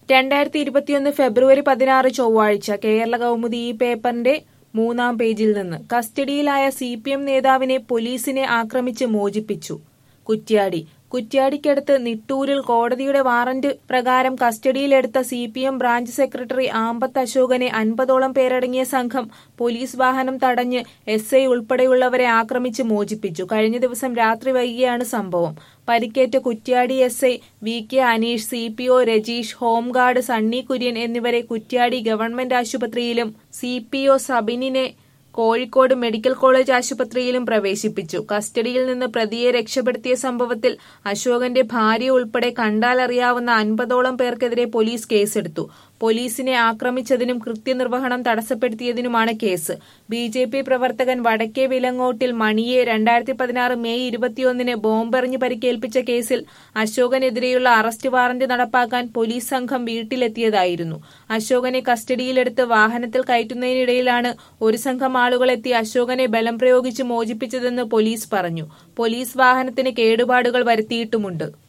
2021 ഫെബ്രുവരി 16 ചൊവ്വാഴ്ച കേരള കൗമുദി ഈ പേപ്പറിന്റെ 3-ാം പേജിൽ നിന്ന് കസ്റ്റഡിയിലായ CPM നേതാവിനെ പോലീസിനെ ആക്രമിച്ച് മോചിപ്പിച്ചു. കുറ്റ്യാടിക്കടുത്ത് നിട്ടൂരിൽ കോടതിയുടെ വാറന്റ് പ്രകാരം കസ്റ്റഡിയിലെടുത്ത CPM ബ്രാഞ്ച് സെക്രട്ടറി ആമ്പത്ത് അശോകനെ 50ഓളം പേരടങ്ങിയ സംഘം പോലീസ് വാഹനം തടഞ്ഞ് SI ഉൾപ്പെടെയുള്ളവരെ ആക്രമിച്ച് മോചിപ്പിച്ചു. കഴിഞ്ഞ ദിവസം രാത്രി വൈകിയാണ് സംഭവം. പരിക്കേറ്റ കുറ്റ്യാടി SI VK അനീഷ്, CPO രജീഷ്, ഹോംഗാർഡ് സണ്ണി കുര്യൻ എന്നിവരെ കുറ്റ്യാടി ഗവൺമെന്റ് ആശുപത്രിയിലും CPO സബിനിനെ കോഴിക്കോട് മെഡിക്കൽ കോളേജ് ആശുപത്രിയിലും പ്രവേശിപ്പിച്ചു. കസ്റ്റഡിയിൽ നിന്ന് പ്രതിയെ രക്ഷപ്പെടുത്തിയ സംഭവത്തിൽ അശോകന്റെ ഭാര്യ ഉൾപ്പെടെ കണ്ടാലറിയാവുന്ന 50ഓളം പേർക്കെതിരെ പോലീസ് കേസെടുത്തു. പോലീസിനെ ആക്രമിച്ചതിനും കൃത്യനിർവഹണം തടസ്സപ്പെടുത്തിയതിനുമാണ് കേസ്. BJP പ്രവർത്തകൻ വടക്കേ വിലങ്ങോട്ടിൽ മണിയെ 2016 മെയ് 21 ബോംബെറിഞ്ഞ് പരിക്കേൽപ്പിച്ച കേസിൽ അശോകനെതിരെയുള്ള അറസ്റ്റ് വാറന്റ് നടപ്പാക്കാൻ പോലീസ് സംഘം വീട്ടിലെത്തിയതായിരുന്നു. അശോകനെ കസ്റ്റഡിയിലെടുത്ത് വാഹനത്തിൽ കയറ്റുന്നതിനിടയിലാണ് ഒരു സംഘം ആളുകളെത്തി അശോകനെ ബലം പ്രയോഗിച്ച് മോചിപ്പിച്ചതെന്ന് പോലീസ് പറഞ്ഞു. പോലീസ് വാഹനത്തിന് കേടുപാടുകൾ വരുത്തിയിട്ടുമുണ്ട്.